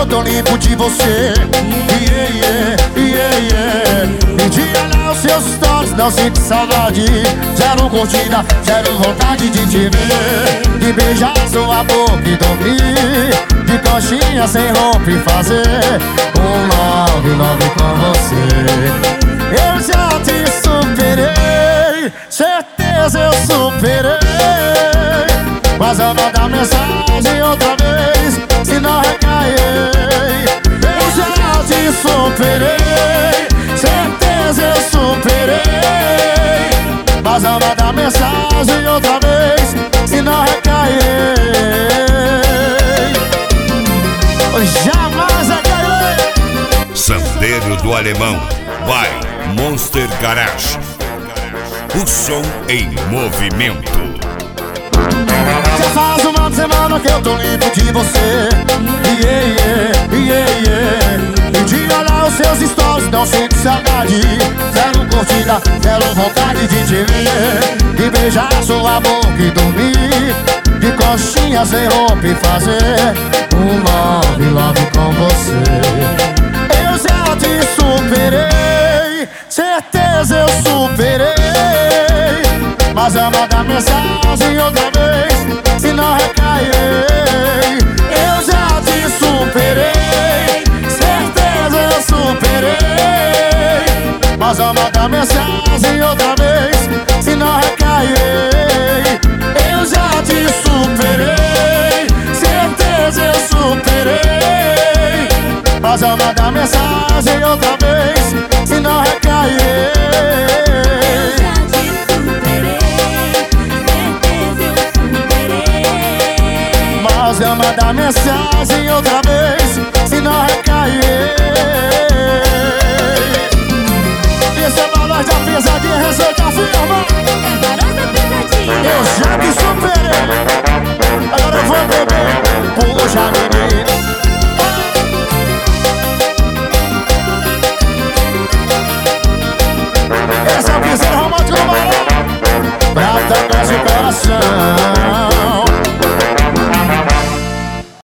eu tô limpo de você. Me diga lá os seus stories, não sinto saudade. Zero curtida, zero vontade de te ver, de beijar sua boca e dormir, de coxinha sem roupa e fazer um love com você. Eu já te superei, certeza eu superei, mas eu mandar mensagem outra vez, se não recairei. Eu já te superei, certeza eu superei, mas eu mandar mensagem outra vez, se não recairei. Jamais recairei. Sandeiro do Alemão, by Monster Garage. O som em movimento. Já faz uma semana que eu tô limpo de você. Me diga lá os seus stories, não sinto saudade. Zero curtida, zero vontade de te ver, de beijar sua boca e dormir, de coxinha sem roupa e fazer um love com você. Eu já te superei, certeza eu superei, mas eu mandar mensagem outra vez, se não recairei. Eu já te superei, certeza eu superei, mas eu mandar mensagem outra vez, se não recairei. Eu já te superei, certeza eu superei, mas eu mandar mensagem outra vez, se não recairei. Mas eu mandar mensagem